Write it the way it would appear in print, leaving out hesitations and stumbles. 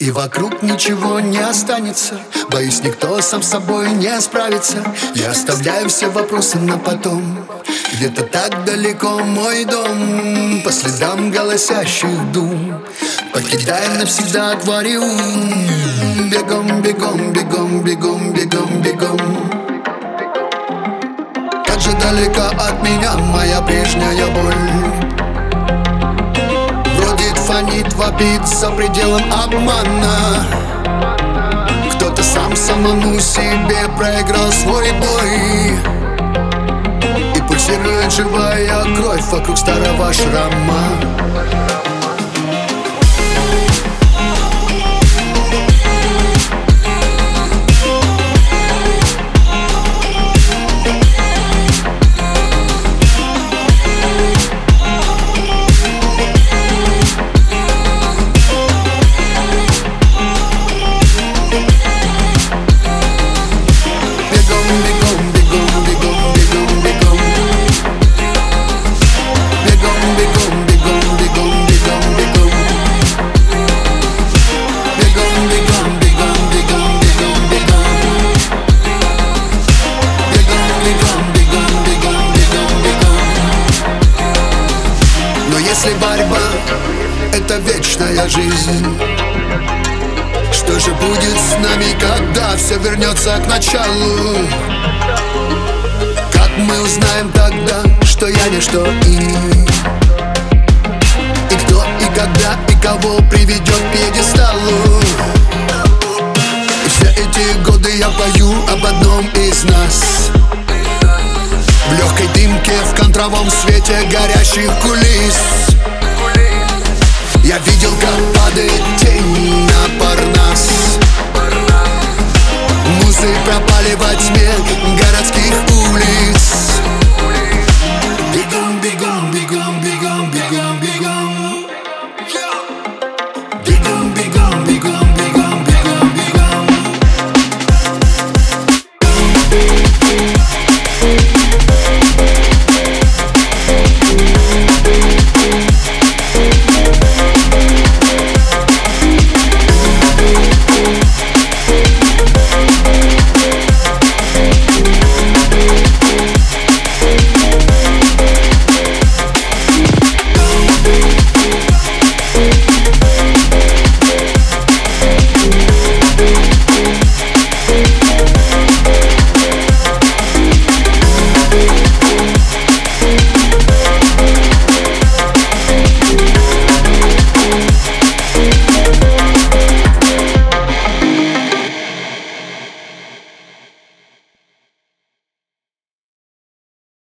и вокруг ничего не останется. Боюсь, никто сам с собой не справится. Я оставляю все вопросы на потом. Где-то так далеко мой дом, по следам голосящих дум, покидая навсегда аквариум. Бегом, бегом, бегом, бегом, бегом, бегом. Как же далека от меня моя прежняя боль. Бродит, фонит, вопит за пределом обмана. Кто-то сам самому себе проиграл свой бой, и пульсирует живая кровь вокруг старого шрама. Если борьба — это вечная жизнь, что же будет с нами, когда все вернется к началу? Как мы узнаем тогда, что я ничто и кто, и когда, и кого приведет к пьедесталу? И все эти годы я пою об одном из нас, в легкой дымке, в контровом свете горящих кулис. Я видел, как падает тень